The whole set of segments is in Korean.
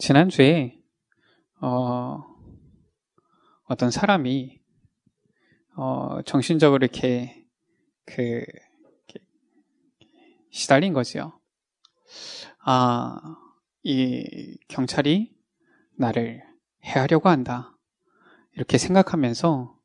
지난주에 어떤 사람이 정신적으로 이렇게 시달린 거지요. 이 경찰이 나를 해하려고 한다. 이렇게 생각하면서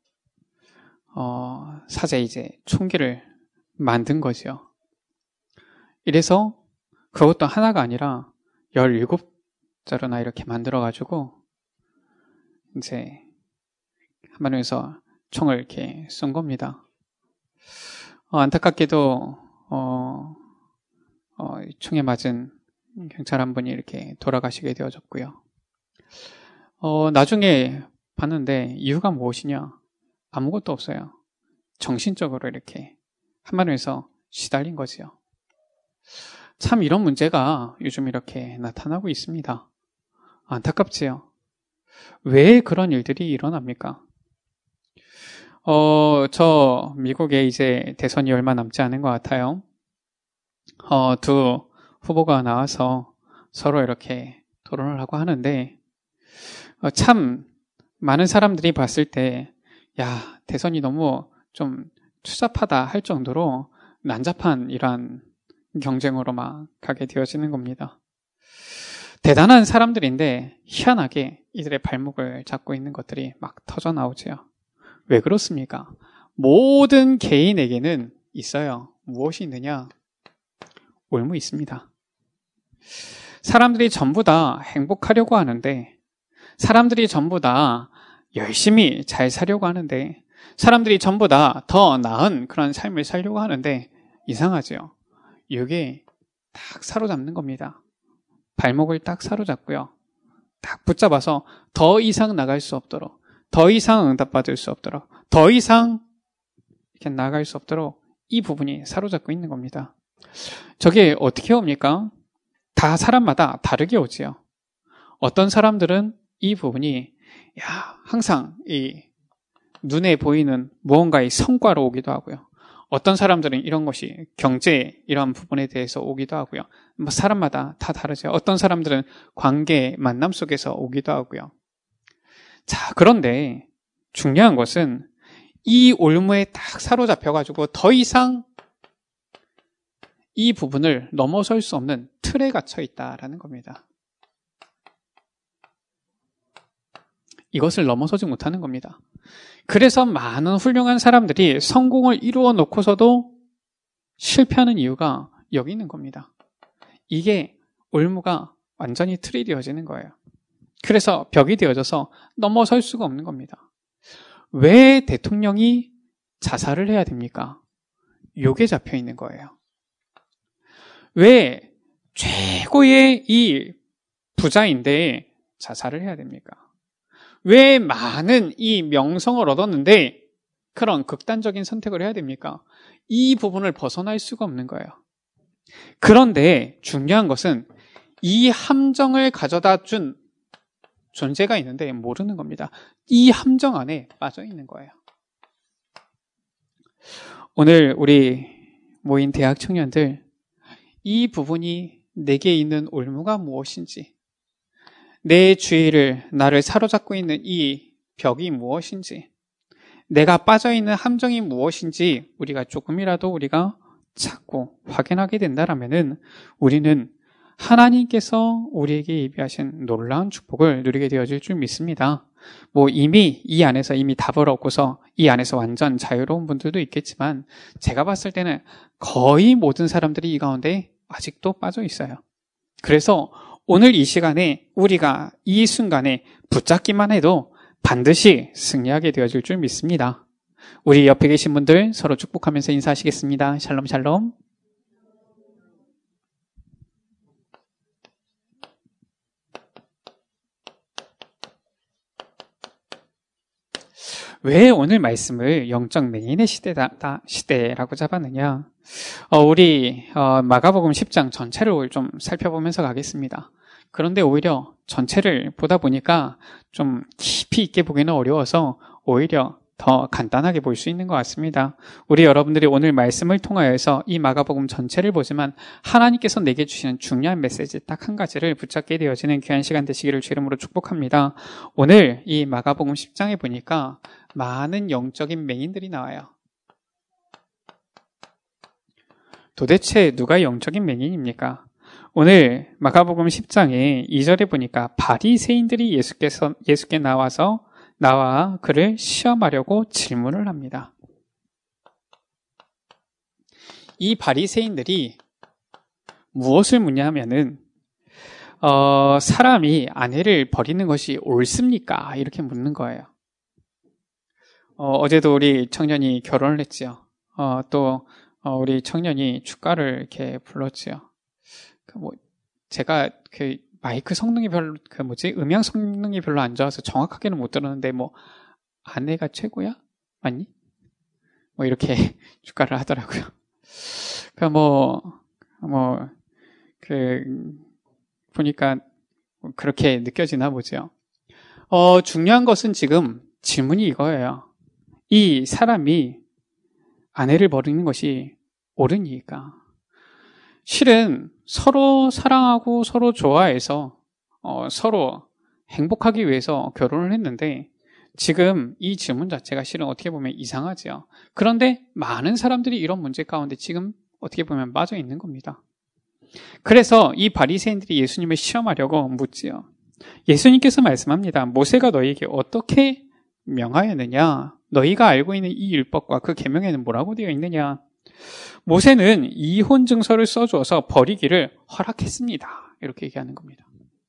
사자에 이제 총기를 만든 거죠. 이래서 그것도 하나가 아니라 17자루나 이렇게 만들어가지고 이제 한마디에서 총을 이렇게 쏜 겁니다. 안타깝게도 총에 맞은 경찰 한 분이 이렇게 돌아가시게 되어졌고요. 나중에 봤는데 이유가 무엇이냐? 아무것도 없어요. 정신적으로 이렇게 한마디에서 시달린 거지요. 참 이런 문제가 요즘 이렇게 나타나고 있습니다. 안타깝지요. 왜 그런 일들이 일어납니까? 저 미국에 이제 대선이 얼마 남지 않은 것 같아요. 두 후보가 나와서 서로 이렇게 토론을 하고 하는데 참 많은 사람들이 봤을 때 야, 대선이 너무 좀 추잡하다 할 정도로 난잡한 이러한 경쟁으로 막 가게 되어지는 겁니다. 대단한 사람들인데 희한하게 이들의 발목을 잡고 있는 것들이 막 터져 나오죠. 왜 그렇습니까? 모든 개인에게는 있어요. 무엇이 있느냐? 올무 있습니다. 사람들이 전부 다 행복하려고 하는데, 사람들이 전부 다 열심히 잘 살려고 하는데, 사람들이 전부 다 더 나은 그런 삶을 살려고 하는데 이상하죠. 이게 딱 사로잡는 겁니다. 발목을 딱 사로잡고요. 딱 붙잡아서 더 이상 나갈 수 없도록, 더 이상 응답받을 수 없도록, 더 이상 이렇게 나갈 수 없도록 이 부분이 사로잡고 있는 겁니다. 저게 어떻게 옵니까? 다 사람마다 다르게 오지요. 어떤 사람들은 이 부분이 항상 이 눈에 보이는 무언가의 성과로 오기도 하고요. 어떤 사람들은 이런 것이 경제 이런 부분에 대해서 오기도 하고요. 사람마다 다 다르죠. 어떤 사람들은 관계, 만남 속에서 오기도 하고요. 자, 그런데 중요한 것은 이 올무에 딱 사로잡혀가지고 더 이상 이 부분을 넘어설 수 없는 틀에 갇혀 있다라는 겁니다. 이것을 넘어서지 못하는 겁니다. 그래서 많은 훌륭한 사람들이 성공을 이루어 놓고서도 실패하는 이유가 여기 있는 겁니다. 이게 올무가 완전히 틀이 되어지는 거예요. 그래서 벽이 되어져서 넘어설 수가 없는 겁니다. 왜 대통령이 자살을 해야 됩니까? 요게 잡혀 있는 거예요. 왜 최고의 이 부자인데 자살을 해야 됩니까? 왜 많은 이 명성을 얻었는데 그런 극단적인 선택을 해야 됩니까? 이 부분을 벗어날 수가 없는 거예요. 그런데 중요한 것은 이 함정을 가져다 준 존재가 있는데 모르는 겁니다. 이 함정 안에 빠져 있는 거예요. 오늘 우리 모인 대학 청년들, 이 부분이 내게 있는 올무가 무엇인지, 내 주위를 나를 사로잡고 있는 이 벽이 무엇인지, 내가 빠져있는 함정이 무엇인지 우리가 조금이라도 우리가 찾고 확인하게 된다라면은 우리는 하나님께서 우리에게 예비하신 놀라운 축복을 누리게 되어질 줄 믿습니다. 이미 이 안에서 이미 답을 얻고서 이 안에서 완전 자유로운 분들도 있겠지만 제가 봤을 때는 거의 모든 사람들이 이 가운데 아직도 빠져 있어요. 그래서 오늘 이 시간에 우리가 이 순간에 붙잡기만 해도 반드시 승리하게 되어질 줄 믿습니다. 우리 옆에 계신 분들 서로 축복하면서 인사하시겠습니다. 샬롬 샬롬. 왜 오늘 말씀을 영적 맹인의 시대라고 잡았느냐? 우리 마가복음 10장 전체를 좀 살펴보면서 가겠습니다. 그런데 오히려 전체를 보다 보니까 좀 깊이 있게 보기는 어려워서 오히려 더 간단하게 볼 수 있는 것 같습니다. 우리 여러분들이 오늘 말씀을 통하여서 이 마가복음 전체를 보지만 하나님께서 내게 주시는 중요한 메시지 딱 한 가지를 붙잡게 되어지는 귀한 시간 되시기를 주 이름으로 축복합니다. 오늘 이 마가복음 10장에 보니까 많은 영적인 맹인들이 나와요. 도대체 누가 영적인 맹인입니까? 오늘 마가복음 10장에 2절에 보니까 바리새인들이 예수께 나와 그를 시험하려고 질문을 합니다. 이 바리새인들이 무엇을 묻냐면은 사람이 아내를 버리는 것이 옳습니까? 이렇게 묻는 거예요. 어제도 우리 청년이 결혼을 했지요. 또 우리 청년이 축가를 이렇게 불렀지요. 제가 마이크 성능이 별로, 음향 성능이 별로 안 좋아서 정확하게는 못 들었는데, 아내가 최고야? 맞니? 이렇게 축가를 하더라고요. 보니까 그렇게 느껴지나 보죠. 중요한 것은 지금 질문이 이거예요. 이 사람이 아내를 버리는 것이 옳으니까. 실은 서로 사랑하고 서로 좋아해서 서로 행복하기 위해서 결혼을 했는데 지금 이 질문 자체가 실은 어떻게 보면 이상하죠. 그런데 많은 사람들이 이런 문제 가운데 지금 어떻게 보면 빠져 있는 겁니다. 그래서 이 바리새인들이 예수님을 시험하려고 묻지요. 예수님께서 말씀합니다. 모세가 너희에게 어떻게 명하였느냐? 너희가 알고 있는 이 율법과 그 계명에는 뭐라고 되어 있느냐? 모세는 이혼 증서를 써주어서 버리기를 허락했습니다. 이렇게 얘기하는 겁니다.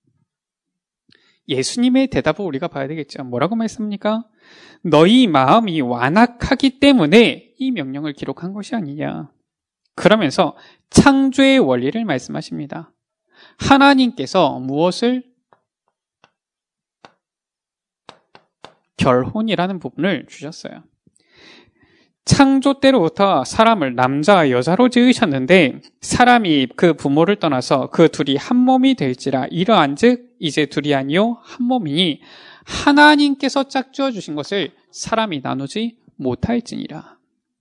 예수님의 대답을 우리가 봐야 되겠죠. 뭐라고 말씀합니까? 너희 마음이 완악하기 때문에 이 명령을 기록한 것이 아니냐. 그러면서 창조의 원리를 말씀하십니다. 하나님께서 무엇을 결혼이라는 부분을 주셨어요. 창조 때로부터 사람을 남자와 여자로 지으셨는데 사람이 그 부모를 떠나서 그 둘이 한 몸이 될지라 이러한즉 이제 둘이 아니요 한 몸이니 하나님께서 짝지어 주신 것을 사람이 나누지 못할지니라.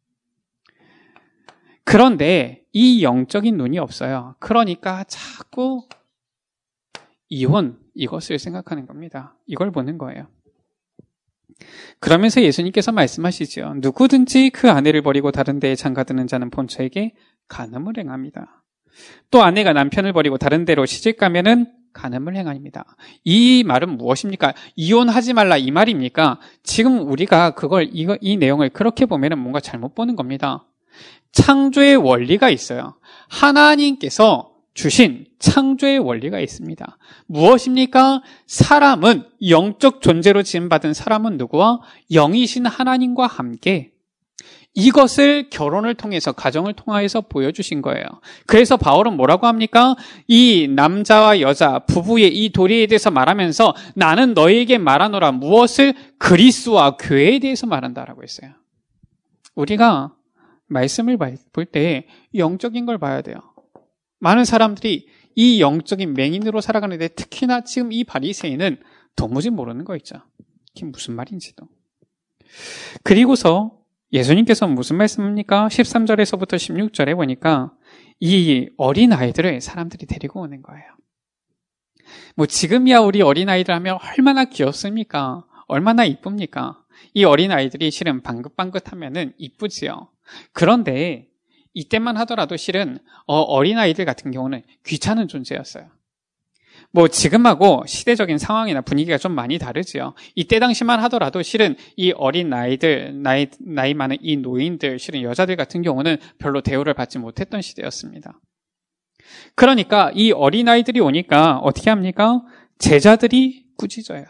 그런데 이 영적인 눈이 없어요. 그러니까 자꾸 이혼 이것을 생각하는 겁니다. 이걸 보는 거예요. 그러면서 예수님께서 말씀하시죠. 누구든지 그 아내를 버리고 다른 데에 장가드는 자는 본처에게 간음을 행합니다. 또 아내가 남편을 버리고 다른 데로 시집가면은 간음을 행합니다. 이 말은 무엇입니까? 이혼하지 말라 이 말입니까? 지금 우리가 이 내용을 그렇게 보면은 뭔가 잘못 보는 겁니다. 창조의 원리가 있어요. 하나님께서 주신 창조의 원리가 있습니다. 무엇입니까? 사람은 영적 존재로 지음받은 사람은 누구와? 영이신 하나님과 함께 이것을 결혼을 통해서 가정을 통하여서 보여주신 거예요. 그래서 바울은 뭐라고 합니까? 이 남자와 여자 부부의 이 도리에 대해서 말하면서 나는 너희에게 말하노라 무엇을? 그리스도와 교회에 대해서 말한다라고 했어요. 우리가 말씀을 볼 때 영적인 걸 봐야 돼요. 많은 사람들이 이 영적인 맹인으로 살아가는데 특히나 지금 이 바리새인은 도무지 모르는 거 있죠. 이게 무슨 말인지도. 그리고서 예수님께서 무슨 말씀입니까? 13절에서부터 16절에 보니까 이 어린아이들을 사람들이 데리고 오는 거예요. 지금이야 우리 어린아이들 하면 얼마나 귀엽습니까? 얼마나 이쁩니까? 이 어린아이들이 실은 방긋방긋하면은 이쁘지요. 그런데 이때만 하더라도 실은 어린아이들 같은 경우는 귀찮은 존재였어요. 지금하고 시대적인 상황이나 분위기가 좀 많이 다르지요. 이때 당시만 하더라도 실은 이 어린아이들, 나이 많은 이 노인들, 실은 여자들 같은 경우는 별로 대우를 받지 못했던 시대였습니다. 그러니까 이 어린아이들이 오니까 어떻게 합니까? 제자들이 꾸짖어요.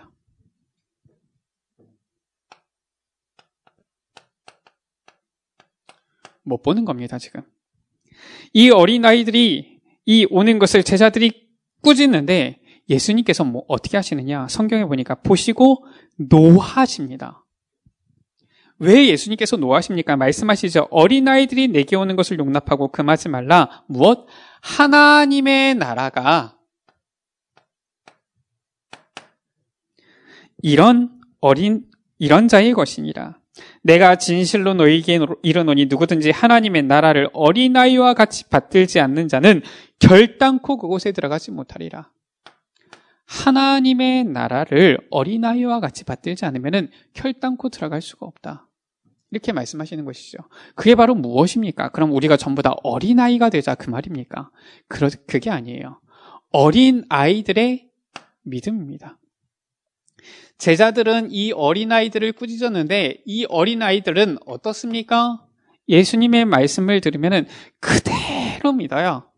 못 보는 겁니다, 지금. 이 어린아이들이 이 오는 것을 제자들이 꾸짖는데 예수님께서 어떻게 하시느냐? 성경에 보니까 보시고 노하십니다. 왜 예수님께서 노하십니까? 말씀하시죠. 어린아이들이 내게 오는 것을 용납하고 금하지 말라. 무엇? 하나님의 나라가 이런 자의 것이니라. 내가 진실로 너희에게 이르노니 누구든지 하나님의 나라를 어린아이와 같이 받들지 않는 자는 결단코 그곳에 들어가지 못하리라. 하나님의 나라를 어린아이와 같이 받들지 않으면 결단코 들어갈 수가 없다. 이렇게 말씀하시는 것이죠. 그게 바로 무엇입니까? 그럼 우리가 전부 다 어린아이가 되자 그 말입니까? 그게 아니에요. 어린아이들의 믿음입니다. 제자들은 이 어린아이들을 꾸짖었는데 이 어린아이들은 어떻습니까? 예수님의 말씀을 들으면 그대로 믿어요.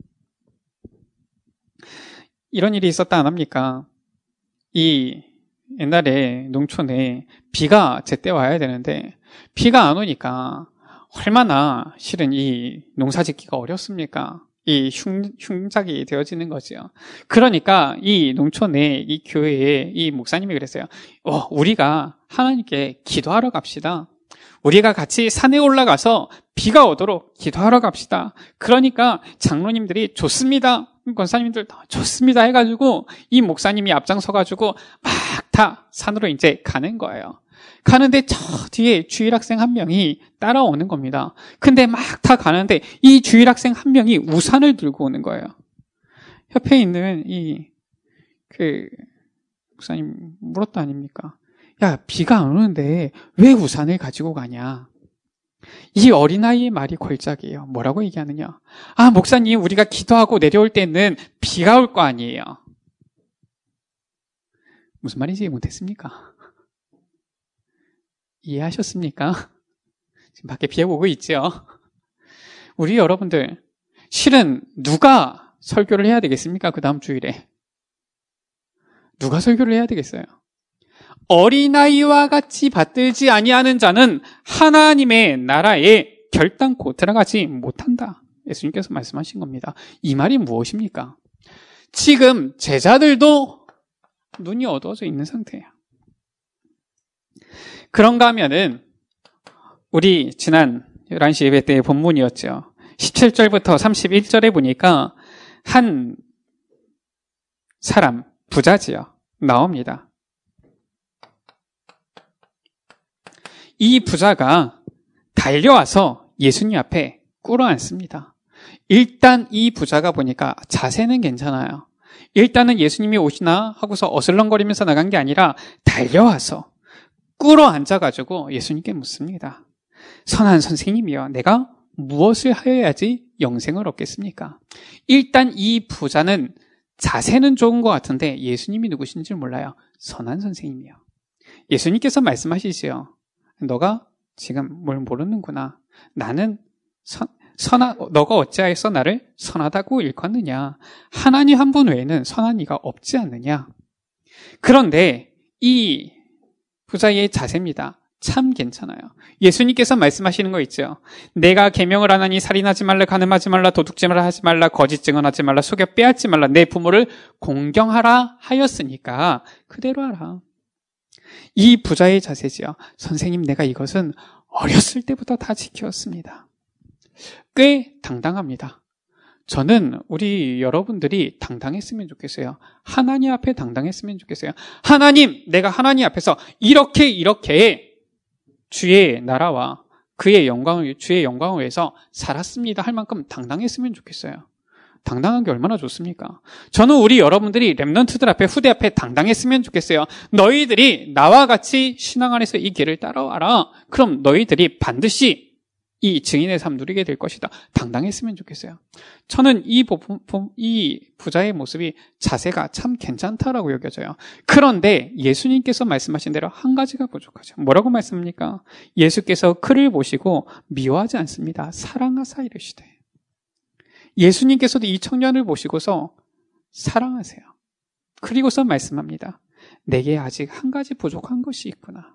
이런 일이 있었다 안 합니까? 이 옛날에 농촌에 비가 제때 와야 되는데 비가 안 오니까 얼마나 실은 이 농사 짓기가 어렵습니까? 이 흉작이 되어지는 거죠. 그러니까 이 농촌에 이 교회에 이 목사님이 그랬어요. 우리가 하나님께 기도하러 갑시다. 우리가 같이 산에 올라가서 비가 오도록 기도하러 갑시다. 그러니까 장로님들이 좋습니다. 권사님들 좋습니다 해가지고 이 목사님이 앞장서가지고 막 다 산으로 이제 가는 거예요. 가는데 저 뒤에 주일학생 한 명이 따라오는 겁니다. 근데 막 다 가는데 이 주일학생 한 명이 우산을 들고 오는 거예요. 옆에 있는 목사님 물었다 아닙니까? 야, 비가 안 오는데 왜 우산을 가지고 가냐? 이 어린아이의 말이 걸작이에요. 뭐라고 얘기하느냐? 목사님, 우리가 기도하고 내려올 때는 비가 올 거 아니에요. 무슨 말인지 못했습니까? 이해하셨습니까? 지금 밖에 비 오고 있죠? 우리 여러분들, 실은 누가 설교를 해야 되겠습니까? 그 다음 주일에. 누가 설교를 해야 되겠어요? 어린아이와 같이 받들지 아니하는 자는 하나님의 나라에 결단코 들어가지 못한다. 예수님께서 말씀하신 겁니다. 이 말이 무엇입니까? 지금 제자들도 눈이 어두워져 있는 상태예요. 그런가 하면은 우리 지난 11시 예배 때의 본문이었죠. 17절부터 31절에 보니까 한 사람, 부자지요. 나옵니다. 이 부자가 달려와서 예수님 앞에 꿇어앉습니다. 일단 이 부자가 보니까 자세는 괜찮아요. 일단은 예수님이 오시나 하고서 어슬렁거리면서 나간 게 아니라 달려와서 꿇어앉아가지고 예수님께 묻습니다. 선한 선생님이여, 내가 무엇을 하여야지 영생을 얻겠습니까? 일단 이 부자는 자세는 좋은 것 같은데 예수님이 누구신지 몰라요. 선한 선생님이요. 예수님께서 말씀하시지요. 너가 지금 뭘 모르는구나. 나는 너가 어찌하여서 나를 선하다고 일컫느냐. 하나님 한 분 외에는 선한 이가 없지 않느냐. 그런데 이 부자의 자세입니다. 참 괜찮아요. 예수님께서 말씀하시는 거 있죠. 내가 계명을 안 하니 살인하지 말라, 간음하지 말라, 도둑질 하지 말라, 거짓 증언하지 말라, 속여 빼앗지 말라, 내 부모를 공경하라 하였으니까 그대로 하라. 이 부자의 자세지요. 선생님, 내가 이것은 어렸을 때부터 다 지켰습니다. 꽤 당당합니다. 저는 우리 여러분들이 당당했으면 좋겠어요. 하나님 앞에 당당했으면 좋겠어요. 하나님, 내가 하나님 앞에서 이렇게 주의 나라와 주의 영광을 위해서 살았습니다 할 만큼 당당했으면 좋겠어요. 당당한 게 얼마나 좋습니까? 저는 우리 여러분들이 렘넌트들 앞에, 후대 앞에 당당했으면 좋겠어요. 너희들이 나와 같이 신앙 안에서 이 길을 따라와라. 그럼 너희들이 반드시 이 증인의 삶 누리게 될 것이다. 당당했으면 좋겠어요. 저는 이 부자의 모습이, 자세가 참 괜찮다라고 여겨져요. 그런데 예수님께서 말씀하신 대로 한 가지가 부족하죠. 뭐라고 말씀합니까? 예수께서 그를 보시고 미워하지 않습니다. 사랑하사 이르시되. 예수님께서도 이 청년을 보시고서 사랑하세요. 그리고서 말씀합니다. 내게 아직 한 가지 부족한 것이 있구나.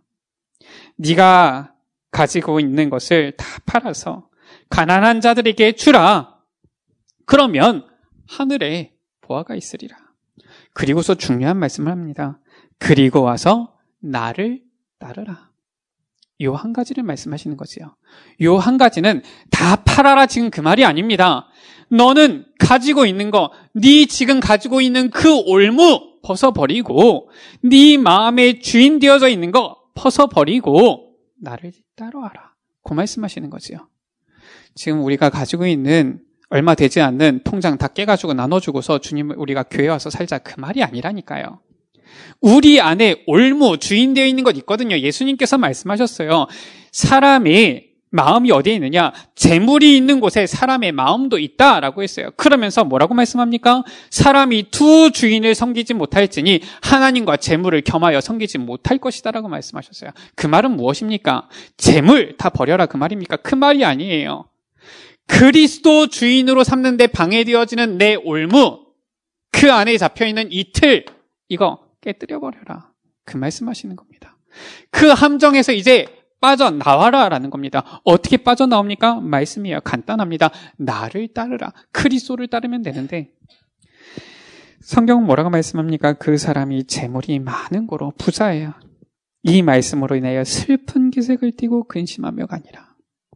네가 가지고 있는 것을 다 팔아서 가난한 자들에게 주라. 그러면 하늘에 보화가 있으리라. 그리고서 중요한 말씀을 합니다. 그리고 와서 나를 따르라. 요 한 가지를 말씀하시는 거지요. 요 한 가지는 다 팔아라 지금 그 말이 아닙니다. 너는 가지고 있는 거, 네 지금 가지고 있는 그 올무 벗어버리고, 네 마음에 주인 되어져 있는 거 벗어버리고, 나를 따라와라. 그 말씀하시는 거지요. 지금 우리가 가지고 있는 얼마 되지 않는 통장 다 깨가지고 나눠주고서 주님 우리가 교회 와서 살자 그 말이 아니라니까요. 우리 안에 올무 주인되어 있는 것 있거든요. 예수님께서 말씀하셨어요. 사람의 마음이 어디에 있느냐? 재물이 있는 곳에 사람의 마음도 있다라고 했어요. 그러면서 뭐라고 말씀합니까? 사람이 두 주인을 섬기지 못할지니 하나님과 재물을 겸하여 섬기지 못할 것이다라고 말씀하셨어요. 그 말은 무엇입니까? 재물 다 버려라 그 말입니까? 그 말이 아니에요. 그리스도 주인으로 삼는데 방해되어지는 내 올무, 그 안에 잡혀있는 이 틀, 이거 깨뜨려버려라. 그 말씀하시는 겁니다. 그 함정에서 이제 빠져나와라 라는 겁니다. 어떻게 빠져나옵니까? 말씀이에요. 간단합니다. 나를 따르라. 그리스도를 따르면 되는데 성경은 뭐라고 말씀합니까? 그 사람이 재물이 많은 고로 부자예요. 이 말씀으로 인하여 슬픈 기색을 띠고 근심하며 가니라.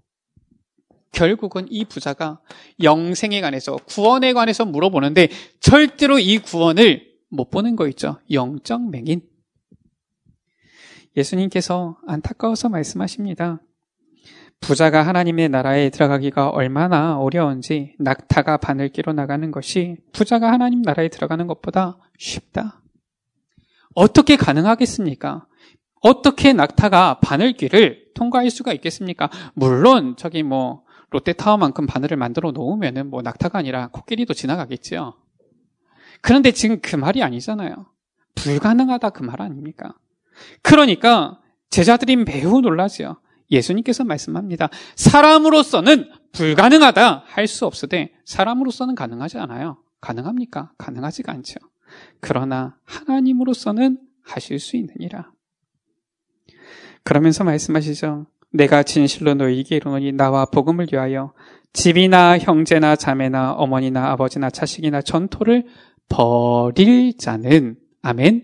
결국은 이 부자가 영생에 관해서 구원에 관해서 물어보는데 절대로 이 구원을 못 보는 거 있죠. 영적 맹인. 예수님께서 안타까워서 말씀하십니다. 부자가 하나님의 나라에 들어가기가 얼마나 어려운지 낙타가 바늘기로 나가는 것이 부자가 하나님 나라에 들어가는 것보다 쉽다. 어떻게 가능하겠습니까? 어떻게 낙타가 바늘기를 통과할 수가 있겠습니까? 물론 저기 롯데타워만큼 바늘을 만들어 놓으면은 낙타가 아니라 코끼리도 지나가겠지요. 그런데 지금 그 말이 아니잖아요. 불가능하다 그 말 아닙니까? 그러니까 제자들이 매우 놀라지요. 예수님께서 말씀합니다. 사람으로서는 불가능하다 할 수 없으되 사람으로서는 가능하지 않아요. 가능합니까? 가능하지가 않죠. 그러나 하나님으로서는 하실 수 있느니라. 그러면서 말씀하시죠. 내가 진실로 너희에게 이르노니 나와 복음을 위하여 집이나 형제나 자매나 어머니나 아버지나 자식이나 전토를 버릴 자는 아멘.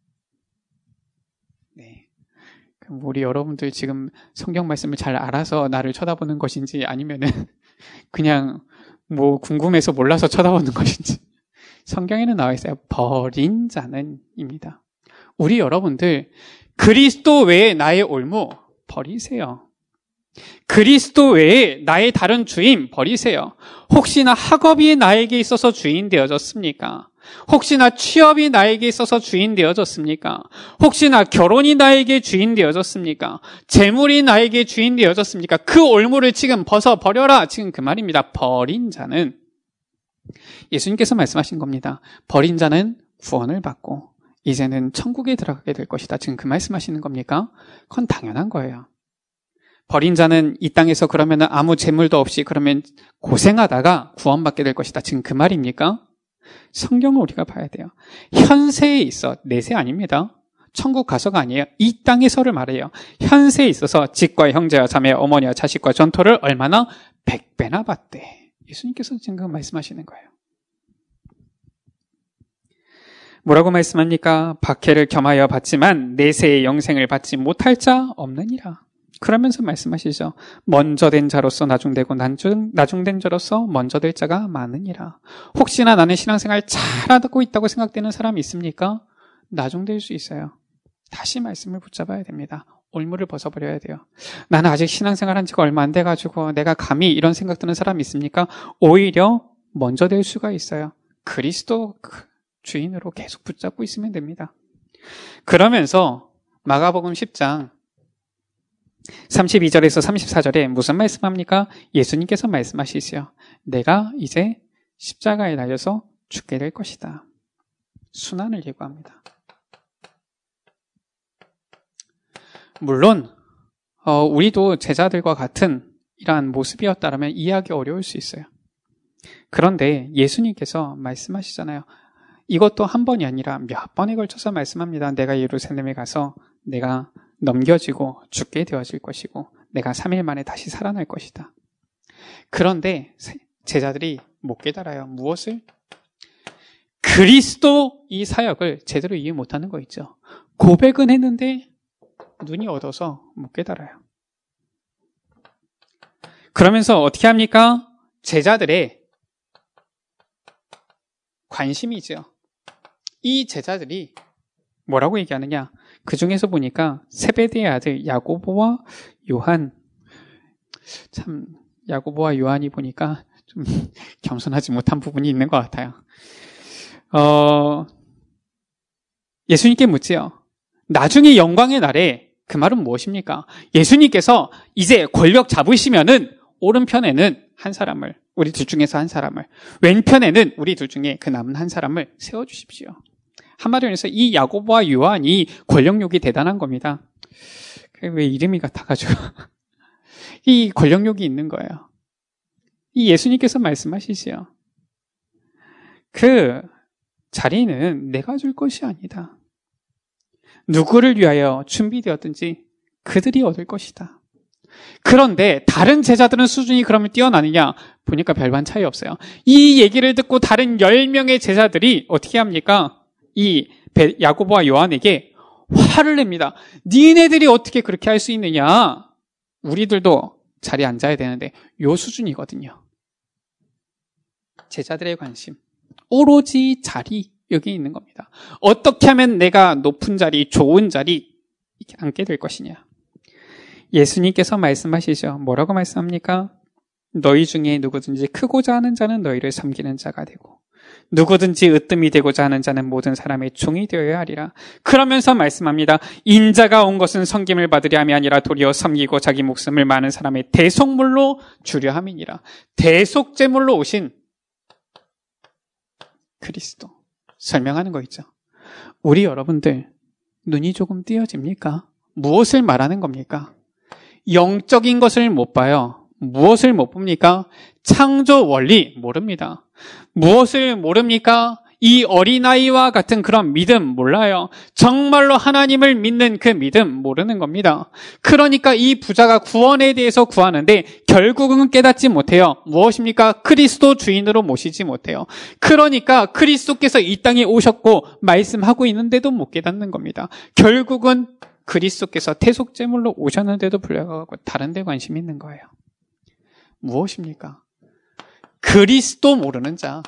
네. 그럼 우리 여러분들 지금 성경 말씀을 잘 알아서 나를 쳐다보는 것인지 아니면은 그냥 궁금해서 몰라서 쳐다보는 것인지. 성경에는 나와 있어요. 버린 자는입니다. 우리 여러분들 그리스도 외에 나의 올무 버리세요. 그리스도 외에 나의 다른 주인 버리세요. 혹시나 학업이 나에게 있어서 주인 되어졌습니까? 혹시나 취업이 나에게 있어서 주인 되어졌습니까? 혹시나 결혼이 나에게 주인 되어졌습니까? 재물이 나에게 주인 되어졌습니까? 그 올무를 지금 벗어버려라. 지금 그 말입니다. 버린 자는 예수님께서 말씀하신 겁니다. 버린 자는 구원을 받고 이제는 천국에 들어가게 될 것이다. 지금 그 말씀하시는 겁니까? 그건 당연한 거예요. 버린 자는 이 땅에서 그러면 아무 재물도 없이 그러면 고생하다가 구원받게 될 것이다. 지금 그 말입니까? 성경을 우리가 봐야 돼요. 현세에 있어, 내세 아닙니다. 천국 가서가 아니에요. 이 땅에서를 말해요. 현세에 있어서 집과 형제와 자매, 어머니와 자식과 전토를 얼마나 100배나 받대. 예수님께서 지금 말씀하시는 거예요. 뭐라고 말씀합니까? 박해를 겸하여 받지만 내세의 영생을 받지 못할 자 없느니라. 그러면서 말씀하시죠. 먼저 된 자로서 나중되고 나중된 자로서 먼저 될 자가 많으니라. 혹시나 나는 신앙생활 잘하고 있다고 생각되는 사람이 있습니까? 나중될 수 있어요. 다시 말씀을 붙잡아야 됩니다. 올무를 벗어버려야 돼요. 나는 아직 신앙생활 한 지가 얼마 안 돼가지고 내가 감히 이런 생각 드는 사람이 있습니까? 오히려 먼저 될 수가 있어요. 그리스도 주인으로 계속 붙잡고 있으면 됩니다. 그러면서 마가복음 10장 32절에서 34절에 무슨 말씀합니까? 예수님께서 말씀하시지요. 내가 이제 십자가에 달려서 죽게 될 것이다. 순환을 예고합니다. 물론 우리도 제자들과 같은 이러한 모습이었다면 이해하기 어려울 수 있어요. 그런데 예수님께서 말씀하시잖아요. 이것도 한 번이 아니라 몇 번에 걸쳐서 말씀합니다. 내가 예루살렘에 가서 내가 넘겨지고 죽게 되어질 것이고 내가 3일 만에 다시 살아날 것이다. 그런데 제자들이 못 깨달아요. 무엇을? 그리스도 이 사역을 제대로 이해 못하는 거 있죠. 고백은 했는데 눈이 어두워서 못 깨달아요. 그러면서 어떻게 합니까? 제자들의 관심이죠. 이 제자들이 뭐라고 얘기하느냐? 그 중에서 보니까 세베대의 아들 야고보와 요한, 참 야고보와 요한이 보니까 좀 겸손하지 못한 부분이 있는 것 같아요. 예수님께 묻지요. 나중에 영광의 날에, 그 말은 무엇입니까? 예수님께서 이제 권력 잡으시면은 오른편에는 한 사람을, 우리 둘 중에서 한 사람을, 왼편에는 우리 둘 중에 그 남은 한 사람을 세워주십시오. 한마디로 해서 이 야고보와 요한이 권력욕이 대단한 겁니다. 왜 이름이 같아가지고 이 권력욕이 있는 거예요. 이 예수님께서 말씀하시지요. 그 자리는 내가 줄 것이 아니다. 누구를 위하여 준비되었든지 그들이 얻을 것이다. 그런데 다른 제자들은 수준이 그러면 뛰어나느냐? 보니까 별반 차이 없어요. 이 얘기를 듣고 다른 10명의 제자들이 어떻게 합니까? 이 야고보와 요한에게 화를 냅니다. 니네들이 어떻게 그렇게 할 수 있느냐? 우리들도 자리에 앉아야 되는데 요 수준이거든요. 제자들의 관심, 오로지 자리, 여기 있는 겁니다. 어떻게 하면 내가 높은 자리, 좋은 자리 이렇게 앉게 될 것이냐? 예수님께서 말씀하시죠. 뭐라고 말씀합니까? 너희 중에 누구든지 크고자 하는 자는 너희를 섬기는 자가 되고 누구든지 으뜸이 되고자 하는 자는 모든 사람의 종이 되어야 하리라. 그러면서 말씀합니다. 인자가 온 것은 섬김을 받으려 함이 아니라 도리어 섬기고 자기 목숨을 많은 사람의 대속물로 주려 함이니라. 대속제물로 오신 그리스도 설명하는 거 있죠. 우리 여러분들 눈이 조금 띄어집니까? 무엇을 말하는 겁니까? 영적인 것을 못 봐요. 무엇을 못 봅니까? 창조 원리 모릅니다. 무엇을 모릅니까? 이 어린아이와 같은 그런 믿음 몰라요. 정말로 하나님을 믿는 그 믿음 모르는 겁니다. 그러니까 이 부자가 구원에 대해서 구하는데 결국은 깨닫지 못해요. 무엇입니까? 그리스도 주인으로 모시지 못해요. 그러니까 그리스도께서 이 땅에 오셨고 말씀하고 있는데도 못 깨닫는 겁니다. 결국은 그리스도께서 태속제물로 오셨는데도 불구하고 다른 데 관심이 있는 거예요. 무엇입니까? 그리스도 모르는 자.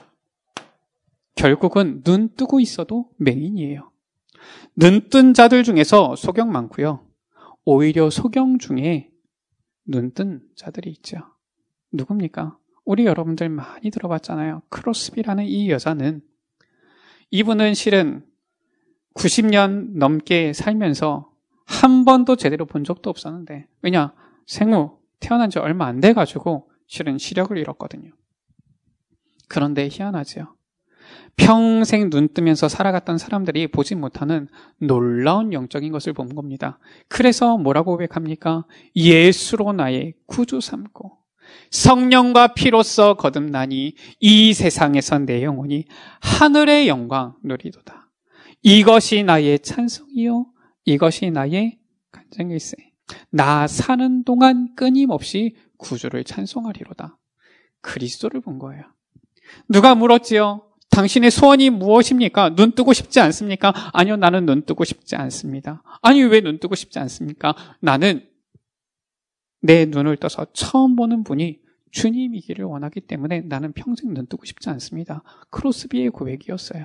결국은 눈 뜨고 있어도 맹인이에요. 눈 뜬 자들 중에서 소경 많고요. 오히려 소경 중에 눈 뜬 자들이 있죠. 누굽니까? 우리 여러분들 많이 들어봤잖아요. 크로스비라는 이 여자는, 이분은 실은 90년 넘게 살면서 한 번도 제대로 본 적도 없었는데, 왜냐? 생후 태어난 지 얼마 안 돼가지고 실은 시력을 잃었거든요. 그런데 희한하죠. 평생 눈 뜨면서 살아갔던 사람들이 보지 못하는 놀라운 영적인 것을 본 겁니다. 그래서 뭐라고 고백합니까? 예수로 나의 구주 삼고 성령과 피로써 거듭나니 이 세상에서 내 영혼이 하늘의 영광 누리도다. 이것이 나의 찬송이요 이것이 나의 간증일세. 나 사는 동안 끊임없이 구주를 찬송하리로다. 그리스도를 본 거예요. 누가 물었지요? 당신의 소원이 무엇입니까? 눈 뜨고 싶지 않습니까? 아니요, 나는 눈 뜨고 싶지 않습니다. 아니, 왜 눈 뜨고 싶지 않습니까? 나는 내 눈을 떠서 처음 보는 분이 주님이기를 원하기 때문에 나는 평생 눈 뜨고 싶지 않습니다. 크로스비의 고백이었어요.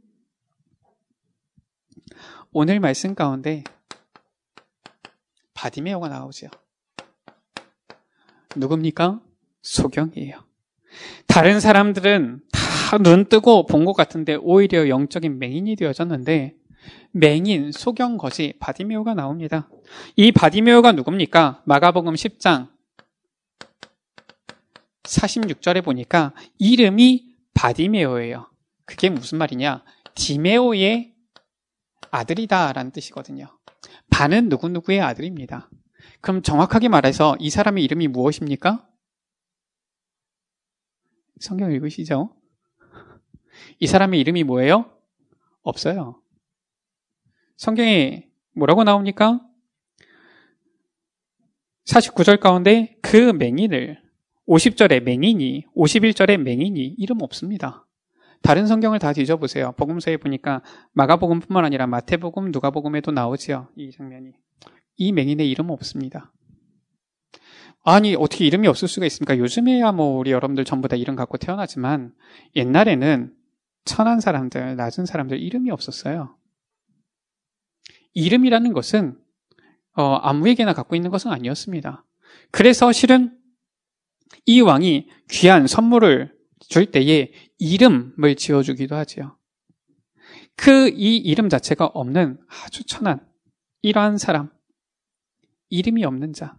오늘 말씀 가운데 바디메오가 나오죠. 누굽니까? 소경이에요. 다른 사람들은 다 눈 뜨고 본 것 같은데 오히려 영적인 맹인이 되어졌는데 맹인, 소경, 거지, 바디메오가 나옵니다. 이 바디메오가 누굽니까? 마가복음 10장 46절에 보니까 이름이 바디메오예요. 그게 무슨 말이냐? 디메오의 아들이다라는 뜻이거든요. 바는 누구누구의 아들입니다. 그럼 정확하게 말해서 이 사람의 이름이 무엇입니까? 성경 읽으시죠? 이 사람의 이름이 뭐예요? 없어요. 성경에 뭐라고 나옵니까? 49절 가운데 그 맹인을 50절에 맹인이 51절에 맹인이 이름 없습니다. 다른 성경을 다 뒤져보세요. 복음서에 보니까 마가복음뿐만 아니라 마태복음, 누가복음에도 나오지요. 이 장면이. 이 맹인의 이름 없습니다. 아니 어떻게 이름이 없을 수가 있습니까? 요즘에야 뭐 우리 여러분들 전부 다 이름 갖고 태어나지만 옛날에는 천한 사람들, 낮은 사람들 이름이 없었어요. 이름이라는 것은 아무에게나 갖고 있는 것은 아니었습니다. 그래서 실은 이 왕이 귀한 선물을 줄 때에 이름을 지어주기도 하지요. 이 이름 자체가 없는 아주 천한 이러한 사람, 이름이 없는 자.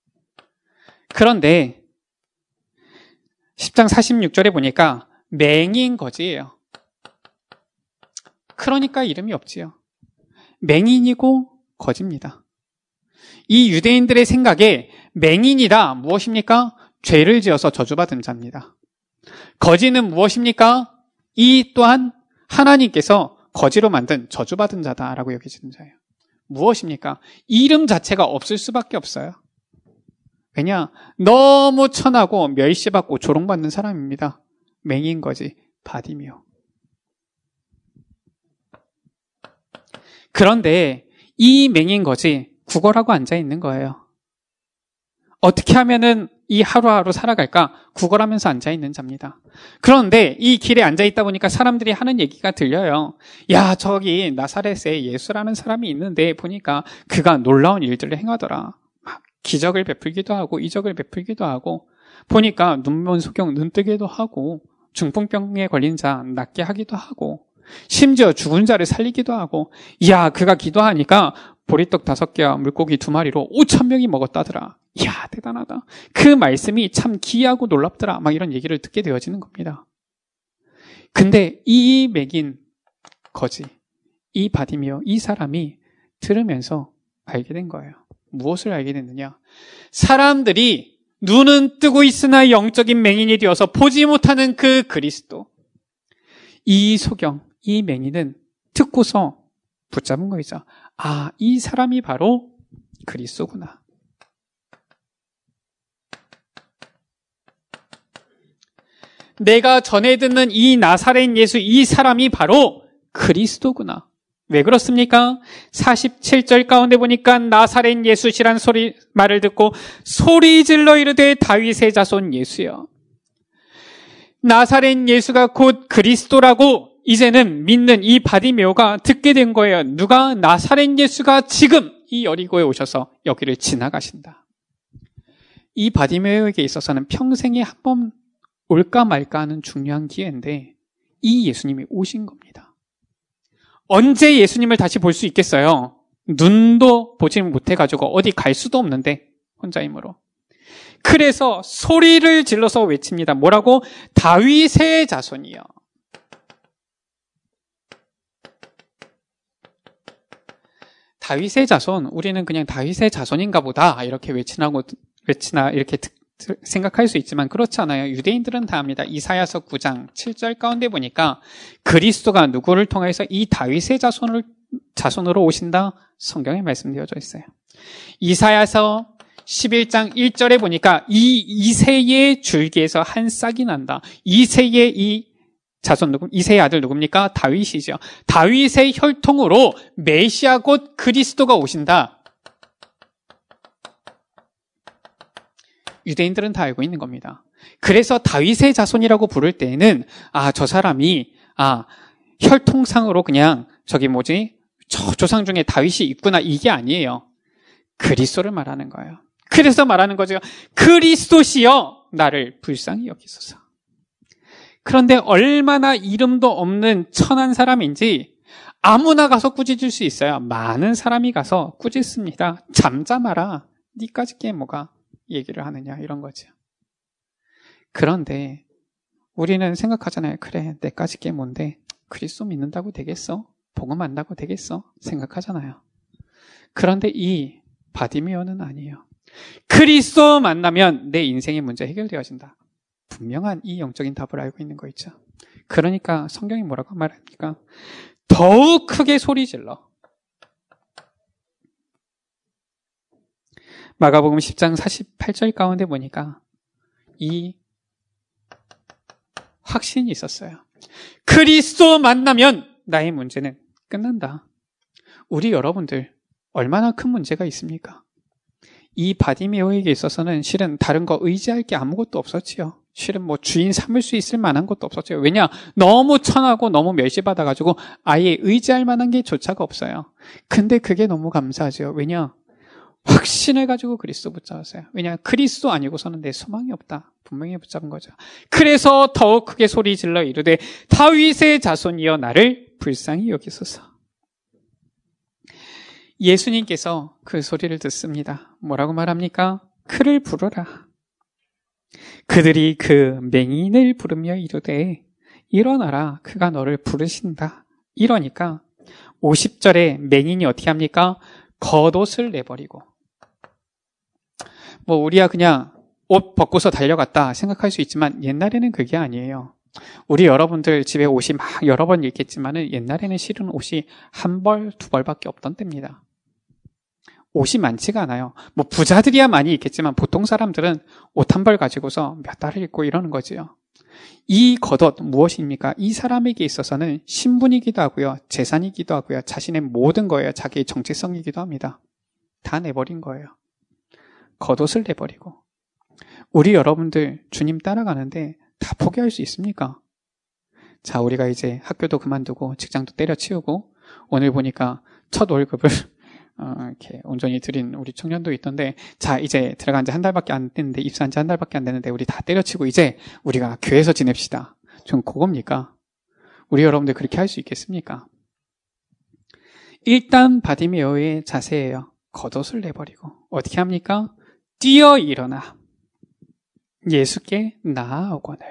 그런데 10장 46절에 보니까 맹인 거지예요. 그러니까 이름이 없지요. 맹인이고 거지입니다. 이 유대인들의 생각에 맹인이라 무엇입니까? 죄를 지어서 저주받은 자입니다. 거지는 무엇입니까? 이 또한 하나님께서 거지로 만든 저주받은 자다라고 여기시는 자예요. 무엇입니까? 이름 자체가 없을 수밖에 없어요. 왜냐? 너무 천하고 멸시받고 조롱받는 사람입니다. 맹인 거지, 바디미오. 그런데 이 맹인 거지 구걸하고 앉아있는 거예요. 어떻게 하면은 이 하루하루 살아갈까? 구걸하면서 앉아있는 자입니다. 그런데 이 길에 앉아있다 보니까 사람들이 하는 얘기가 들려요. 야, 저기 나사렛에 예수라는 사람이 있는데 보니까 그가 놀라운 일들을 행하더라. 막 기적을 베풀기도 하고 이적을 베풀기도 하고 보니까 눈먼 소경 눈뜨기도 하고 중풍병에 걸린 자 낫게 하기도 하고 심지어 죽은 자를 살리기도 하고 야, 그가 기도하니까 보리떡 5개와 물고기 2마리로 5,000명이 먹었다더라. 이야, 대단하다. 그 말씀이 참 기이하고 놀랍더라. 막 이런 얘기를 듣게 되어지는 겁니다. 근데 이 맹인 거지, 이 바디미오, 이 사람이 들으면서 알게 된 거예요. 무엇을 알게 됐느냐? 사람들이 눈은 뜨고 있으나 영적인 맹인이 되어서 보지 못하는 그 그리스도. 이 소경, 이 맹인은 듣고서 붙잡은 거이죠. 아, 이 사람이 바로 그리스도구나. 내가 전해 듣는 이 나사렛 예수, 이 사람이 바로 그리스도구나. 왜 그렇습니까? 47절 가운데 보니까 나사렛 예수시란 말을 듣고 소리 질러 이르되 다윗의 자손 예수여. 나사렛 예수가 곧 그리스도라고 이제는 믿는 이 바디메오가 듣게 된 거예요. 누가? 나사렛 예수가 지금 이 여리고에 오셔서 여기를 지나가신다. 이 바디메오에게 있어서는 평생에 한 번 올까 말까 하는 중요한 기회인데 이 예수님이 오신 겁니다. 언제 예수님을 다시 볼 수 있겠어요? 눈도 보지 못해가지고 어디 갈 수도 없는데 혼자 힘으로. 그래서 소리를 질러서 외칩니다. 뭐라고? 다윗의 자손이요. 다윗의 자손, 우리는 그냥 다윗의 자손인가 보다 이렇게 외치나 이렇게 생각할 수 있지만 그렇지 않아요. 유대인들은 다 압니다. 이사야서 9장 7절 가운데 보니까 그리스도가 누구를 통해서 이 다윗의 자손으로 오신다 성경에 말씀되어져 있어요. 이사야서 11장 1절에 보니까 이 이새의 줄기에서 한 싹이 난다. 이새의 이 자손 이새의 아들 누굽니까? 다윗이죠. 다윗의 혈통으로 메시아 곧 그리스도가 오신다. 유대인들은 다 알고 있는 겁니다. 그래서 다윗의 자손이라고 부를 때에는 저 사람이 혈통상으로 그냥 저 조상 중에 다윗이 있구나 이게 아니에요. 그리스도를 말하는 거예요. 그래서 말하는 거죠. 그리스도시여 나를 불쌍히 여기소서. 그런데 얼마나 이름도 없는 천한 사람인지 아무나 가서 꾸짖을 수 있어요. 많은 사람이 가서 꾸짖습니다. 잠잠하라. 니까짓 게 뭐가 얘기를 하느냐 이런 거죠. 그런데 우리는 생각하잖아요. 그래, 내까짓 게 뭔데 그리스도 믿는다고 되겠어? 복음 안다고 되겠어? 생각하잖아요. 그런데 이 바디메오는 아니에요. 그리스도 만나면 내 인생의 문제 해결되어진다. 분명한 이 영적인 답을 알고 있는 거 있죠. 그러니까 성경이 뭐라고 말합니까? 더욱 크게 소리 질러. 마가복음 10장 48절 가운데 보니까 이 확신이 있었어요. 그리스도 만나면 나의 문제는 끝난다. 우리 여러분들 얼마나 큰 문제가 있습니까? 이 바디메오에게 있어서는 실은 다른 거 의지할 게 아무것도 없었지요. 실은 뭐 주인 삼을 수 있을 만한 것도 없었죠. 왜냐? 너무 천하고 너무 멸시받아가지고 아예 의지할 만한 게 조차가 없어요. 근데 그게 너무 감사하죠. 왜냐? 확신을 가지고 그리스도 붙잡았어요. 왜냐? 그리스도 아니고서는 내 소망이 없다. 분명히 붙잡은 거죠. 그래서 더욱 크게 소리 질러 이르되 다윗의 자손이여 나를 불쌍히 여기소서. 예수님께서 그 소리를 듣습니다. 뭐라고 말합니까? 그를 부르라. 그들이 그 맹인을 부르며 이르되 일어나라 그가 너를 부르신다. 이러니까 50절에 맹인이 어떻게 합니까? 겉옷을 내버리고 뭐 우리야 그냥 옷 벗고서 달려갔다 생각할 수 있지만 옛날에는 그게 아니에요. 우리 여러분들 집에 옷이 막 여러 번 있겠지만은 옛날에는 실은 옷이 한 벌, 두 벌밖에 없던 때입니다. 옷이 많지가 않아요. 뭐 부자들이야 많이 있겠지만 보통 사람들은 옷 한 벌 가지고서 몇 달을 입고 이러는 거지요. 이 겉옷 무엇입니까? 이 사람에게 있어서는 신분이기도 하고요. 재산이기도 하고요. 자신의 모든 거예요. 자기의 정체성이기도 합니다. 다 내버린 거예요. 겉옷을 내버리고. 우리 여러분들 주님 따라가는데 다 포기할 수 있습니까? 자, 우리가 이제 학교도 그만두고 직장도 때려치우고 오늘 보니까 첫 월급을 이렇게 온전히 드린 우리 청년도 있던데, 자, 이제 들어간 지 한 달밖에 안 됐는데, 입사한 지 한 달밖에 안 됐는데, 우리 다 때려치고 이제 우리가 교회에서 지냅시다. 좀 그겁니까? 우리 여러분들 그렇게 할 수 있겠습니까? 일단 바디메오의 자세예요. 겉옷을 내버리고. 어떻게 합니까? 뛰어 일어나. 예수께 나아오거늘.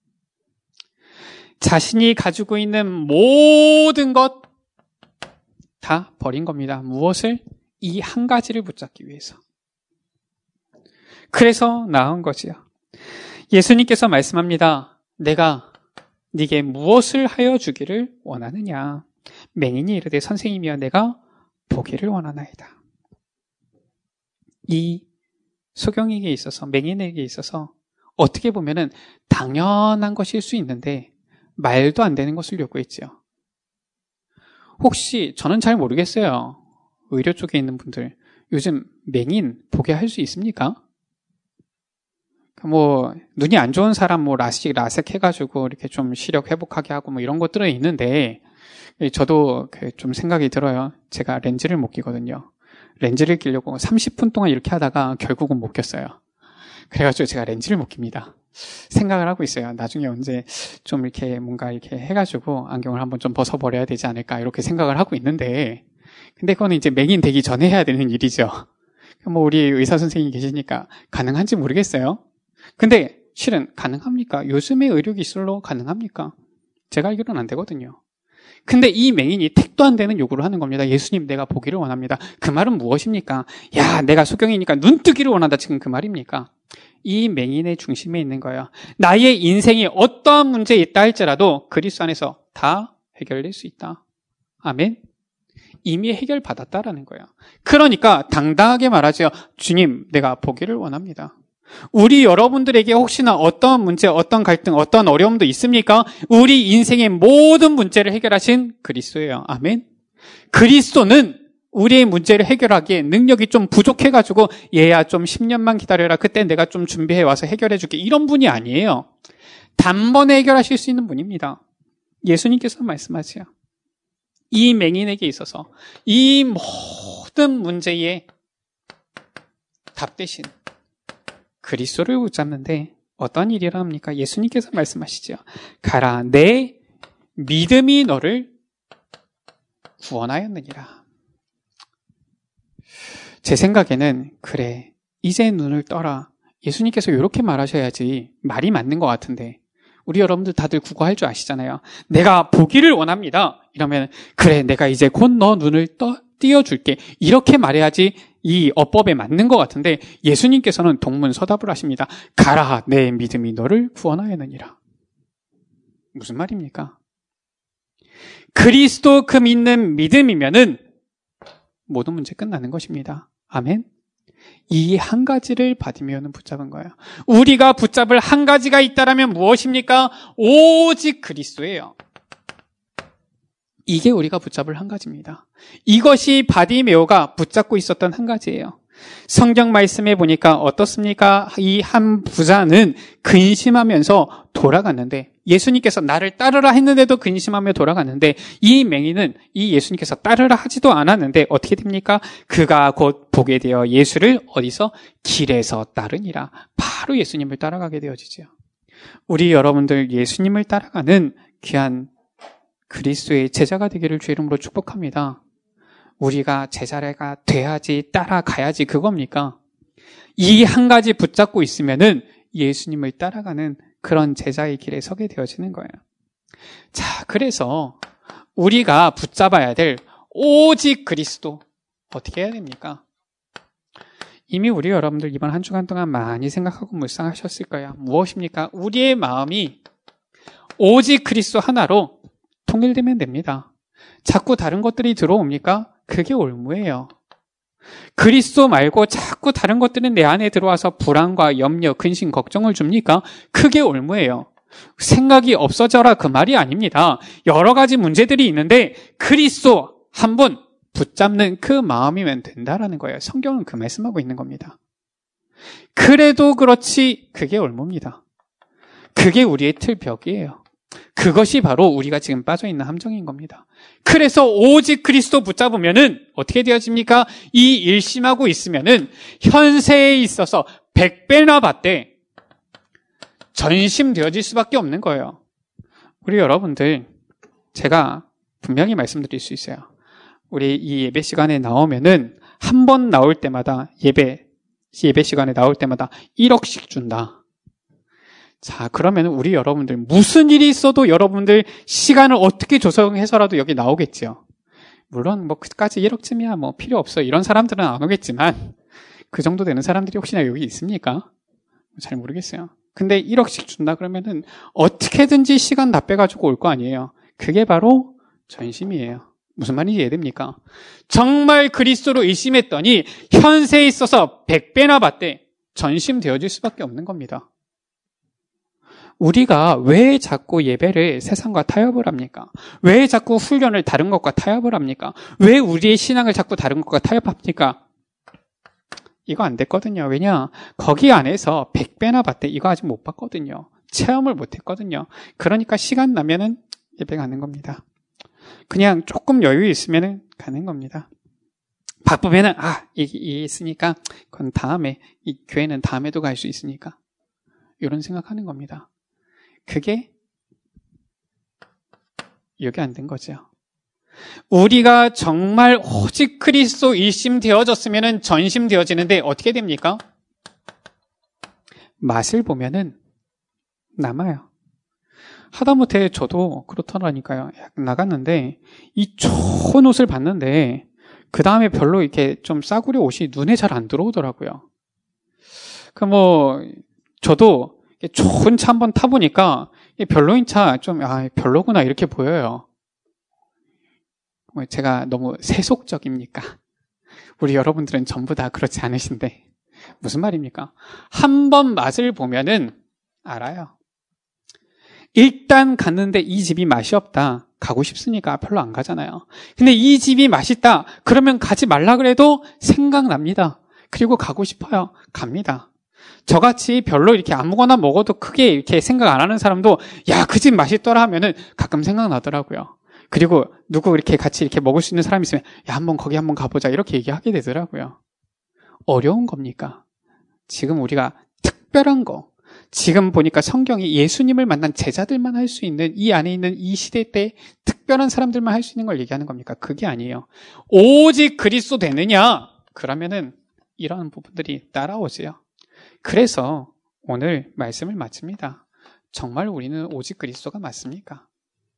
자신이 가지고 있는 모든 것 다 버린 겁니다. 무엇을? 이 한 가지를 붙잡기 위해서. 그래서 나은 거지요. 예수님께서 말씀합니다. 내가 네게 무엇을 하여 주기를 원하느냐. 맹인이 이르되 선생님이여 내가 보기를 원하나이다. 이 소경에게 있어서, 맹인에게 있어서 어떻게 보면은 당연한 것일 수 있는데 말도 안 되는 것을 요구했지요. 혹시 저는 잘 모르겠어요. 의료 쪽에 있는 분들 요즘 맹인 보게 할 수 있습니까? 뭐 눈이 안 좋은 사람 뭐 라식 해가지고 이렇게 좀 시력 회복하게 하고 뭐 이런 것들은 있는데 저도 좀 생각이 들어요. 제가 렌즈를 못 끼거든요. 렌즈를 끼려고 30분 동안 이렇게 하다가 결국은 못 꼈어요. 그래가지고 제가 렌즈를 못 낍니다. 생각을 하고 있어요. 나중에 언제 좀 이렇게 뭔가 이렇게 해가지고 안경을 한번 좀 벗어버려야 되지 않을까 이렇게 생각을 하고 있는데, 근데 그거는 이제 맹인 되기 전에 해야 되는 일이죠. 뭐 우리 의사 선생님이 계시니까 가능한지 모르겠어요. 근데 실은 가능합니까? 요즘의 의료기술로 가능합니까? 제가 알기로는 안 되거든요. 근데 이 맹인이 택도 안 되는 요구를 하는 겁니다. 예수님 내가 보기를 원합니다. 그 말은 무엇입니까? 야, 내가 소경이니까 눈 뜨기를 원한다. 지금 그 말입니까? 이 맹인의 중심에 있는 거예요. 나의 인생이 어떠한 문제에 있다 할지라도 그리스도 안에서 다 해결될 수 있다. 아멘. 이미 해결받았다라는 거예요. 그러니까 당당하게 말하죠. 주님, 내가 보기를 원합니다. 우리 여러분들에게 혹시나 어떤 문제, 어떤 갈등, 어떤 어려움도 있습니까? 우리 인생의 모든 문제를 해결하신 그리스도예요. 아멘. 그리스도는 우리의 문제를 해결하기에 능력이 좀 부족해가지고 얘야 좀 10년만 기다려라. 그때 내가 좀 준비해 와서 해결해줄게. 이런 분이 아니에요. 단번에 해결하실 수 있는 분입니다. 예수님께서 말씀하세요. 이 맹인에게 있어서 이 모든 문제의 답 대신 그리스도를 붙잡는데 어떤 일이 일어납니까? 예수님께서 말씀하시죠. 가라, 내 믿음이 너를 구원하였느니라. 제 생각에는 그래, 이제 눈을 떠라. 예수님께서 이렇게 말하셔야지 말이 맞는 것 같은데 우리 여러분들 다들 국어할 줄 아시잖아요. 내가 보기를 원합니다. 이러면 그래, 내가 이제 곧 너 눈을 띄워줄게. 이렇게 말해야지 이 어법에 맞는 것 같은데 예수님께서는 동문서답을 하십니다. 가라, 내 믿음이 너를 구원하였느니라. 무슨 말입니까? 그리스도 그 믿는 믿음이면은 모든 문제 끝나는 것입니다. 아멘. 이 한 가지를 받으면 붙잡은 거예요. 우리가 붙잡을 한 가지가 있다라면 무엇입니까? 오직 그리스도예요. 이게 우리가 붙잡을 한 가지입니다. 이것이 바디메오가 붙잡고 있었던 한 가지예요. 성경 말씀에 보니까 어떻습니까? 이 한 부자는 근심하면서 돌아갔는데 예수님께서 나를 따르라 했는데도 근심하며 돌아갔는데 이 맹인은 이 예수님께서 따르라 하지도 않았는데 어떻게 됩니까? 그가 곧 보게 되어 예수를 어디서? 길에서 따르니라. 바로 예수님을 따라가게 되어지죠. 우리 여러분들 예수님을 따라가는 귀한 그리스도의 제자가 되기를 주의 이름으로 축복합니다. 우리가 제자가 돼야지 따라가야지 그겁니까? 이 한 가지 붙잡고 있으면은 예수님을 따라가는 그런 제자의 길에 서게 되어지는 거예요. 자, 그래서 우리가 붙잡아야 될 오직 그리스도 어떻게 해야 됩니까? 이미 우리 여러분들 이번 한 주간 동안 많이 생각하고 묵상하셨을 거예요. 무엇입니까? 우리의 마음이 오직 그리스도 하나로 통일되면 됩니다. 자꾸 다른 것들이 들어옵니까? 그게 올무예요. 그리스도 말고 자꾸 다른 것들은 내 안에 들어와서 불안과 염려, 근심, 걱정을 줍니까? 그게 올무예요. 생각이 없어져라 그 말이 아닙니다. 여러 가지 문제들이 있는데 그리스도 한 분 붙잡는 그 마음이면 된다라는 거예요. 성경은 그 말씀하고 있는 겁니다. 그래도 그렇지 그게 올무입니다. 그게 우리의 틀벽이에요. 그것이 바로 우리가 지금 빠져있는 함정인 겁니다. 그래서 오직 그리스도 붙잡으면은 어떻게 되어집니까? 이 일심하고 있으면은 현세에 있어서 100배나 받되 전심되어질 수밖에 없는 거예요. 우리 여러분들 제가 분명히 말씀드릴 수 있어요. 우리 이 예배 시간에 나오면은 한 번 나올 때마다 예배 시간에 나올 때마다 1억씩 준다. 자, 그러면 우리 여러분들 무슨 일이 있어도 여러분들 시간을 어떻게 조성해서라도 여기 나오겠죠. 물론 뭐 그까지 1억쯤이야 뭐 필요 없어 이런 사람들은 안 오겠지만 그 정도 되는 사람들이 혹시나 여기 있습니까? 잘 모르겠어요. 근데 1억씩 준다 그러면은 어떻게든지 시간 다 빼가지고 올 거 아니에요. 그게 바로 전심이에요. 무슨 말인지 이해됩니까? 정말 그리스도로 의심했더니 현세에 있어서 100배나 받되 전심되어질 수밖에 없는 겁니다. 우리가 왜 자꾸 예배를 세상과 타협을 합니까? 왜 자꾸 훈련을 다른 것과 타협을 합니까? 왜 우리의 신앙을 자꾸 다른 것과 타협합니까? 이거 안 됐거든요. 왜냐? 거기 안에서 100배나 받되 이거 아직 못 봤거든요. 체험을 못 했거든요. 그러니까 시간 나면은 예배 가는 겁니다. 그냥 조금 여유 있으면은 가는 겁니다. 바쁘면은 이게 있으니까 그건 다음에 이 교회는 다음에도 갈 수 있으니까 이런 생각하는 겁니다. 그게 여기 안 된 거죠. 우리가 정말 오직 그리스도 일심되어졌으면 전심되어지는데 어떻게 됩니까? 맛을 보면은 남아요. 하다못해 저도 그렇더라니까요. 나갔는데 이 좋은 옷을 봤는데 그 다음에 별로 이렇게 좀 싸구려 옷이 눈에 잘 안 들어오더라고요. 저도 좋은 차 한번 타보니까 별로인 차 좀 별로구나 이렇게 보여요. 제가 너무 세속적입니까? 우리 여러분들은 전부 다 그렇지 않으신데 무슨 말입니까? 한 번 맛을 보면은 알아요. 일단 갔는데 이 집이 맛이 없다. 가고 싶으니까 별로 안 가잖아요. 근데 이 집이 맛있다. 그러면 가지 말라 그래도 생각납니다. 그리고 가고 싶어요. 갑니다. 저같이 별로 이렇게 아무거나 먹어도 크게 이렇게 생각 안 하는 사람도 그 집 맛있더라 하면은 가끔 생각나더라고요. 그리고 누구 이렇게 같이 이렇게 먹을 수 있는 사람이 있으면 한번 거기 한번 가보자 이렇게 얘기하게 되더라고요. 어려운 겁니까? 지금 우리가 특별한 거 지금 보니까 성경이 예수님을 만난 제자들만 할 수 있는 이 안에 있는 이 시대 때 특별한 사람들만 할 수 있는 걸 얘기하는 겁니까? 그게 아니에요. 오직 그리스도 되느냐? 그러면은 이런 부분들이 따라오지요. 그래서 오늘 말씀을 마칩니다. 정말 우리는 오직 그리스도가 맞습니까?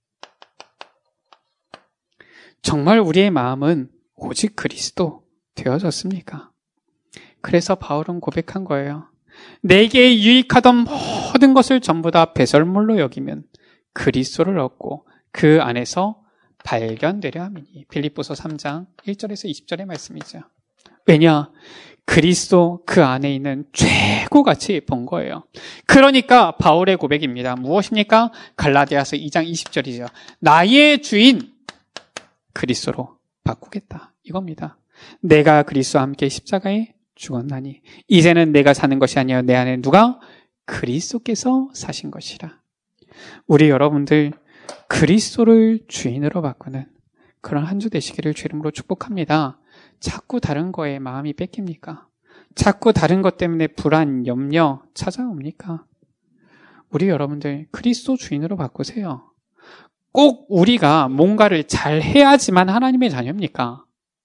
정말 우리의 마음은 오직 그리스도 되어졌습니까? 그래서 바울은 고백한 거예요. 내게 유익하던 모든 것을 전부 다 배설물로 여기면 그리스도를 얻고 그 안에서 발견되려 함이니. 빌립보서 3장 1절에서 20절의 말씀이죠. 왜냐? 그리스도 그 안에 있는 최고같이 본 거예요. 그러니까 바울의 고백입니다. 무엇입니까? 갈라디아서 2장 20절이죠. 나의 주인 그리스도로 바꾸겠다. 이겁니다. 내가 그리스도와 함께 십자가에 죽었나니 이제는 내가 사는 것이 아니라 내 안에 누가? 그리스도께서 사신 것이라. 우리 여러분들 그리스도를 주인으로 바꾸는 그런 한 주 되시기를 주 이름으로 축복합니다. 자꾸 다른 거에 마음이 뺏깁니까? 자꾸 다른 것 때문에 불안, 염려 찾아옵니까? 우리 여러분들 그리스도 주인으로 바꾸세요. 꼭 우리가 뭔가를 잘 해야지만 하나님의 자녀입니까?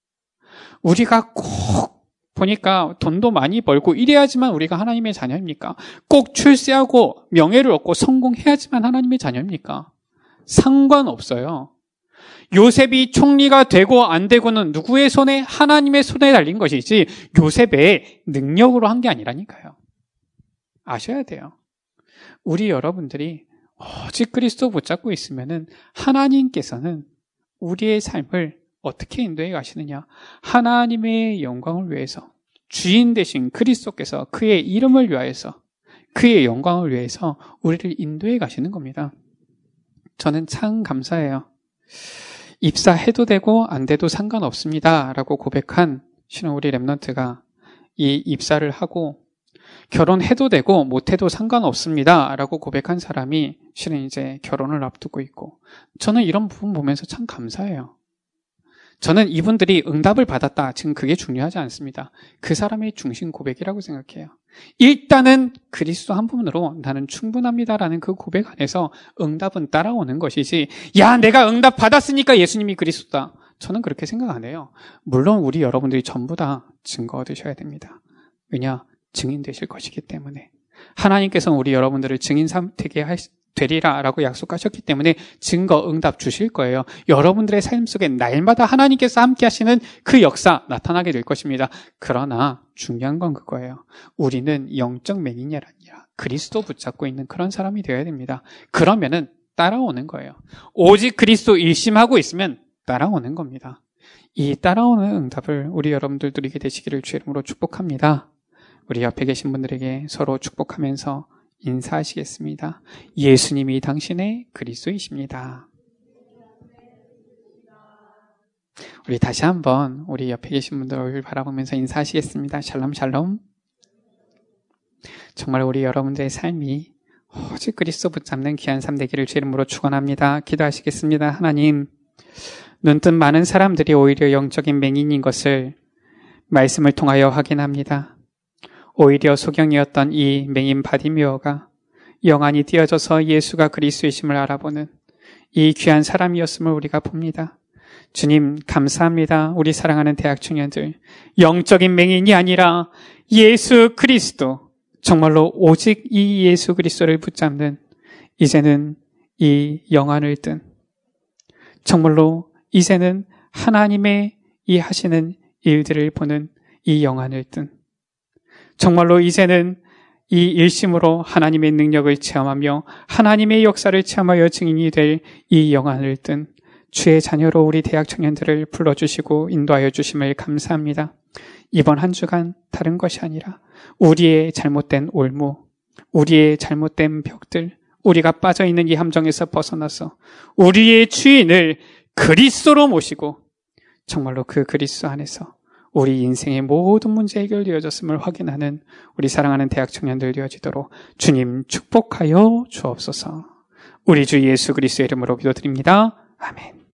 우리가 꼭 보니까 돈도 많이 벌고 이래야지만 우리가 하나님의 자녀입니까? 꼭 출세하고 명예를 얻고 성공해야지만 하나님의 자녀입니까? 상관없어요. 요셉이 총리가 되고 안 되고는 누구의 손에? 하나님의 손에 달린 것이지 요셉의 능력으로 한 게 아니라니까요. 아셔야 돼요. 우리 여러분들이 오직 그리스도 붙잡고 있으면은 하나님께서는 우리의 삶을 어떻게 인도해 가시느냐? 하나님의 영광을 위해서 주인 되신 그리스도께서 그의 이름을 위하여서 그의 영광을 위해서 우리를 인도해 가시는 겁니다. 저는 참 감사해요. 입사해도 되고 안 돼도 상관없습니다 라고 고백한 신혼 우리 랩런트가 이 입사를 하고 결혼해도 되고 못해도 상관없습니다 라고 고백한 사람이 실은 이제 결혼을 앞두고 있고, 저는 이런 부분 보면서 참 감사해요. 저는 이분들이 응답을 받았다, 지금 그게 중요하지 않습니다. 그 사람의 중심 고백이라고 생각해요. 일단은 그리스도 한 분으로 나는 충분합니다라는 그 고백 안에서 응답은 따라오는 것이지, 야 내가 응답 받았으니까 예수님이 그리스도다, 저는 그렇게 생각 안 해요. 물론 우리 여러분들이 전부 다 증거 얻으셔야 됩니다. 왜냐? 증인 되실 것이기 때문에. 하나님께서는 우리 여러분들을 증인 되게 되리라라고 약속하셨기 때문에 증거 응답 주실 거예요. 여러분들의 삶 속에 날마다 하나님께서 함께 하시는 그 역사 나타나게 될 것입니다. 그러나 중요한 건 그거예요. 우리는 영적 맹인이 아니라 그리스도 붙잡고 있는 그런 사람이 되어야 됩니다. 그러면은 따라오는 거예요. 오직 그리스도 일심하고 있으면 따라오는 겁니다. 이 따라오는 응답을 우리 여러분들 누리게 되시기를 주 이름으로 축복합니다. 우리 옆에 계신 분들에게 서로 축복하면서 인사하시겠습니다. 예수님이 당신의 그리스도이십니다. 우리 다시 한번 우리 옆에 계신 분들을 바라보면서 인사하시겠습니다. 샬롬 샬롬. 정말 우리 여러분들의 삶이 오직 그리스도 붙잡는 귀한 삶 되기를 주 이름으로 축원합니다. 기도하시겠습니다. 하나님, 눈뜬 많은 사람들이 오히려 영적인 맹인인 것을 말씀을 통하여 확인합니다. 오히려 소경이었던 이 맹인 바디메오가 영안이 띄어져서 예수가 그리스도이심을 알아보는 이 귀한 사람이었음을 우리가 봅니다. 주님 감사합니다. 우리 사랑하는 대학 청년들, 영적인 맹인이 아니라 예수 그리스도, 정말로 오직 이 예수 그리스도를 붙잡는, 이제는 이 영안을 뜬, 정말로 이제는 하나님의 이 하시는 일들을 보는 이 영안을 뜬, 정말로 이제는 이 일심으로 하나님의 능력을 체험하며 하나님의 역사를 체험하여 증인이 될 이 영안을 뜬 주의 자녀로 우리 대학 청년들을 불러주시고 인도하여 주심을 감사합니다. 이번 한 주간 다른 것이 아니라 우리의 잘못된 올무, 우리의 잘못된 벽들, 우리가 빠져있는 이 함정에서 벗어나서 우리의 주인을 그리스도로 모시고 정말로 그 그리스도 안에서 우리 인생의 모든 문제 해결되어졌음을 확인하는 우리 사랑하는 대학 청년들 되어지도록 주님 축복하여 주옵소서. 우리 주 예수 그리스도의 이름으로 기도드립니다. 아멘.